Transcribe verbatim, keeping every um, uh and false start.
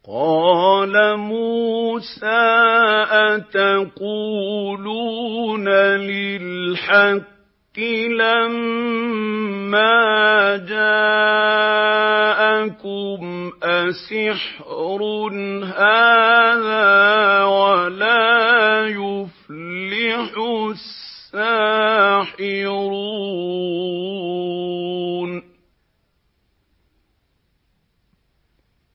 قَالَ مُوسَىٰ أَتَقُولُونَ لِلْحَقِّ لَمَّا جَاءَكُمْ أَسِحْرٌ هَٰذَا وَلَا يُفْلِحُ السَّاحِرُونَ